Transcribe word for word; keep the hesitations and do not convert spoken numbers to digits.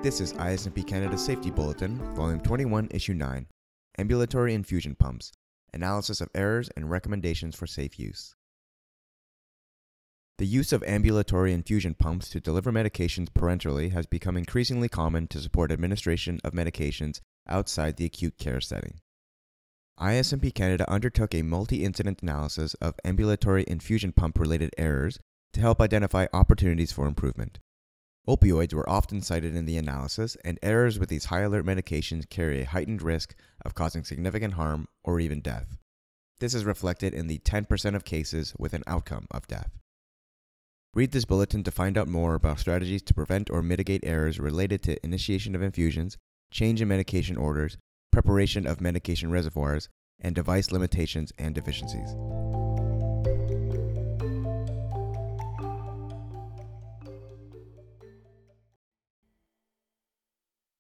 This is I S M P Canada Safety Bulletin, Volume twenty-one, Issue nine, Ambulatory Infusion Pumps, Analysis of Errors and Recommendations for Safe Use. The use of ambulatory infusion pumps to deliver medications parenterally has become increasingly common to support administration of medications outside the acute care setting. I S M P Canada undertook a multi-incident analysis of ambulatory infusion pump-related errors to help identify opportunities for improvement. Opioids were often cited in the analysis, and errors with these high-alert medications carry a heightened risk of causing significant harm or even death. This is reflected in the ten percent of cases with an outcome of death. Read this bulletin to find out more about strategies to prevent or mitigate errors related to initiation of infusions, change in medication orders, preparation of medication reservoirs, and device limitations and deficiencies.